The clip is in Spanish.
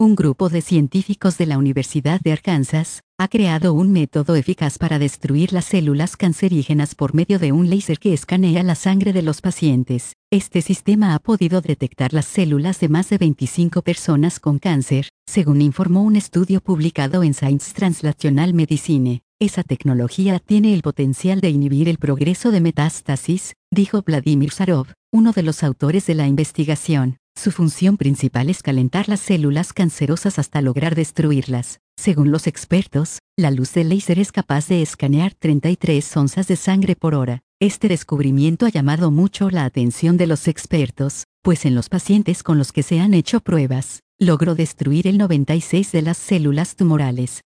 Un grupo de científicos de la Universidad de Arkansas ha creado un método eficaz para destruir las células cancerígenas por medio de un láser que escanea la sangre de los pacientes. Este sistema ha podido detectar las células de más de 25 personas con cáncer, según informó un estudio publicado en Science Translational Medicine. Esa tecnología tiene el potencial de inhibir el progreso de metástasis, dijo Vladimir Sarov, uno de los autores de la investigación. Su función principal es calentar las células cancerosas hasta lograr destruirlas. Según los expertos, la luz del láser es capaz de escanear 33 onzas de sangre por hora. Este descubrimiento ha llamado mucho la atención de los expertos, pues en los pacientes con los que se han hecho pruebas, logró destruir el 96% de las células tumorales.